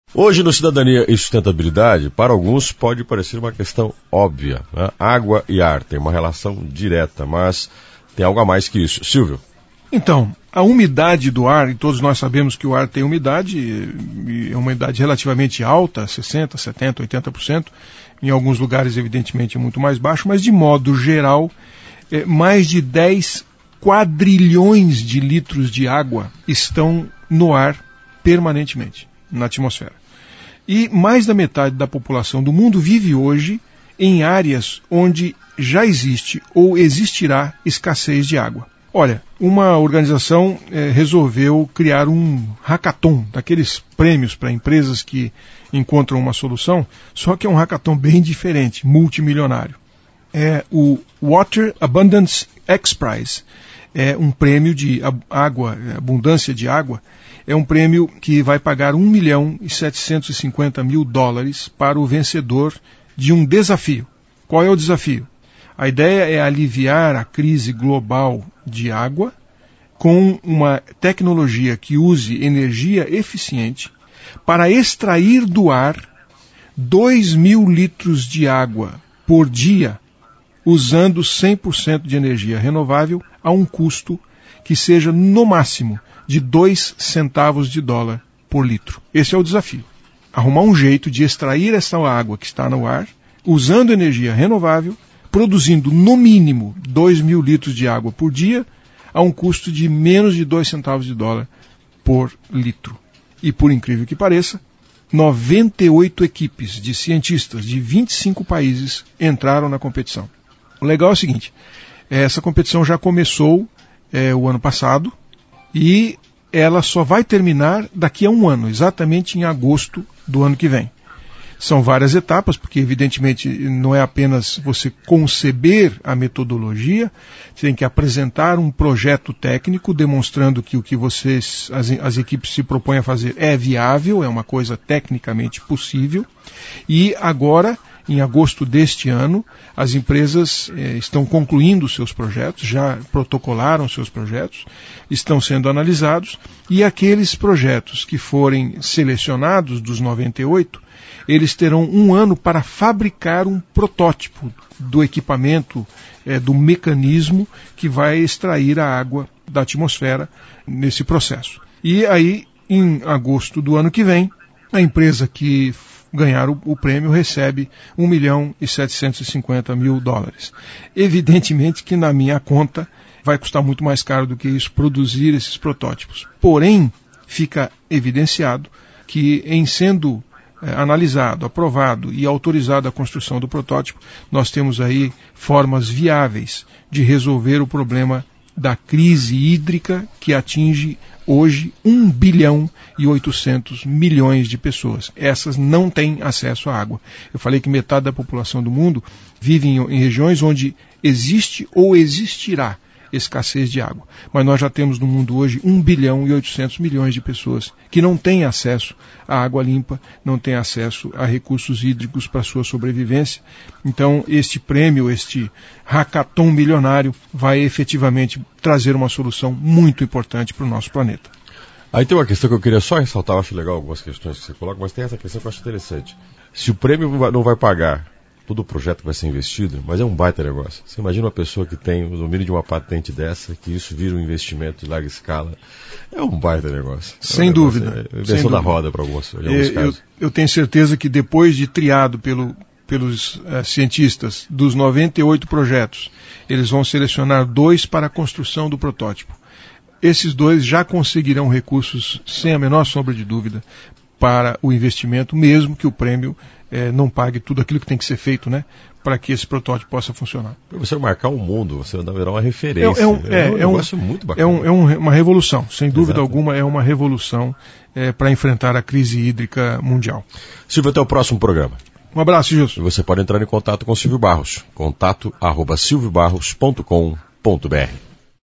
Hoje, no Cidadania e Sustentabilidade, para alguns pode parecer uma questão óbvia, né? Água e ar têm uma relação direta, mas tem algo a mais que isso. Silvio? Então, a umidade do ar, e todos nós sabemos que o ar tem umidade, e é uma umidade relativamente alta, 60%, 70%, 80%, em alguns lugares, evidentemente, é muito mais baixo, mas de modo geral, mais de 10 quadrilhões de litros de água estão no ar permanentemente, na atmosfera. E mais da metade da população do mundo vive hoje em áreas onde já existe ou existirá escassez de água. Olha, uma organização resolveu criar um hackathon, daqueles prêmios para empresas que encontram uma solução, só que é um hackathon bem diferente, multimilionário. É o Water Abundance X Prize, é um prêmio de água, abundância de água, é um prêmio que vai pagar $1.750.000 para o vencedor de um desafio. Qual é o desafio? A ideia é aliviar a crise global de água com uma tecnologia que use energia eficiente para extrair do ar 2.000 litros de água por dia, usando 100% de energia renovável a um custo que seja, no máximo, de 2 centavos de dólar por litro. Esse é o desafio. Arrumar um jeito de extrair essa água que está no ar, usando energia renovável, produzindo no mínimo 2.000 litros de água por dia, a um custo de menos de 2 centavos de dólar por litro. E por incrível que pareça, 98 equipes de cientistas de 25 países entraram na competição. O legal é o seguinte, essa competição já começou o ano passado, e ela só vai terminar daqui a um ano, exatamente em agosto do ano que vem. São várias etapas, porque evidentemente não é apenas você conceber a metodologia, você tem que apresentar um projeto técnico demonstrando que o que as equipes se propõem a fazer é viável, é uma coisa tecnicamente possível. E agora, em agosto deste ano, as empresas estão concluindo seus projetos, já protocolaram seus projetos, estão sendo analisados, e aqueles projetos que forem selecionados dos 98, eles terão um ano para fabricar um protótipo do equipamento, do mecanismo que vai extrair a água da atmosfera nesse processo. E aí, em agosto do ano que vem, a empresa que ganhar o prêmio recebe $1.750.000. Evidentemente que na minha conta vai custar muito mais caro do que isso produzir esses protótipos. Porém, fica evidenciado que em sendo analisado, aprovado e autorizado a construção do protótipo, nós temos aí formas viáveis de resolver o problema da crise hídrica que atinge hoje 1.8 bilhão de pessoas. Essas não têm acesso à água. Eu falei que metade da população do mundo vive em regiões onde existe ou existirá escassez de água. Mas nós já temos no mundo hoje 1.8 bilhão de pessoas que não têm acesso à água limpa, não têm acesso a recursos hídricos para sua sobrevivência. Então, este prêmio, este hackathon milionário, vai efetivamente trazer uma solução muito importante para o nosso planeta. Aí tem uma questão que eu queria só ressaltar, eu acho legal algumas questões que você coloca, mas tem essa questão que eu acho interessante. Se o prêmio não vai pagar todo o projeto que vai ser investido, mas é um baita negócio. Você imagina uma pessoa que tem o domínio de uma patente dessa, que isso vira um investimento de larga escala. É um baita negócio. Sem dúvida. Invenção da roda para alguns casos. Eu tenho certeza que depois de triado pelos cientistas dos 98 projetos, eles vão selecionar 2 para a construção do protótipo. Esses 2 já conseguirão recursos, sem a menor sombra de dúvida, para o investimento, mesmo que o prêmio não pague tudo aquilo que tem que ser feito, né, para que esse protótipo possa funcionar. Você marcar o mundo, você vai virar uma referência. É um negócio muito bacana. Uma revolução, sem dúvida alguma, é uma revolução para enfrentar a crise hídrica mundial. Silvio, até o próximo programa. Um abraço, Gilson. Você pode entrar em contato com o Silvio Barros, contato@silviobarros.com.br.